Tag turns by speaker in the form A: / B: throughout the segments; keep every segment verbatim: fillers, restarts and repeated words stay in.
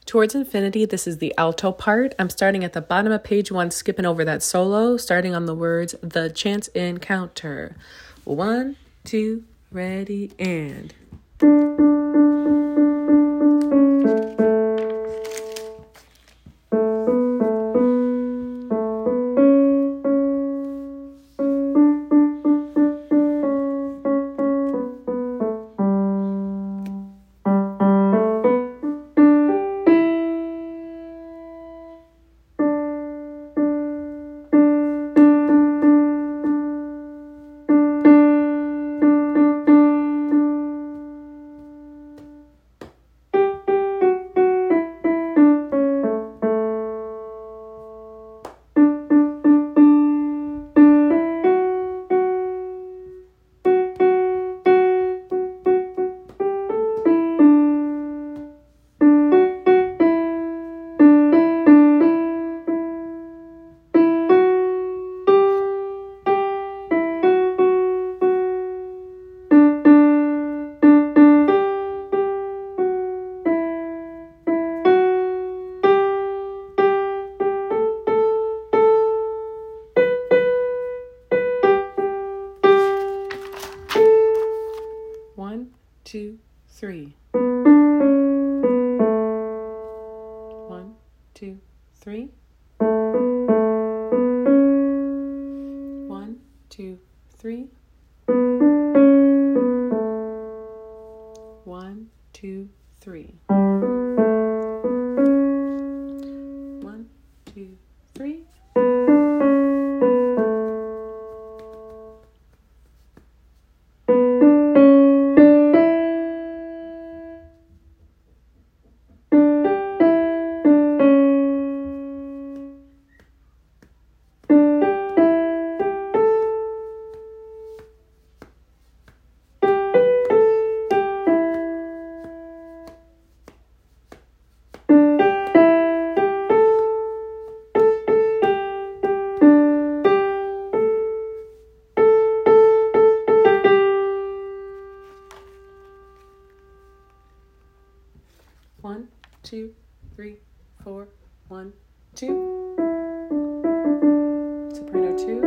A: Towards Infinity, this is the alto part. I'm starting at the bottom of page one, skipping over that solo, starting on the words, the chance encounter. One, two, ready, and... One, two, three. One, two, three. One, two, three. One, two, three. One, two, three. One, two, three, four, one, two. Soprano two.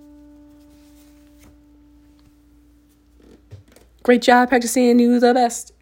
A: Great job practicing. You the best.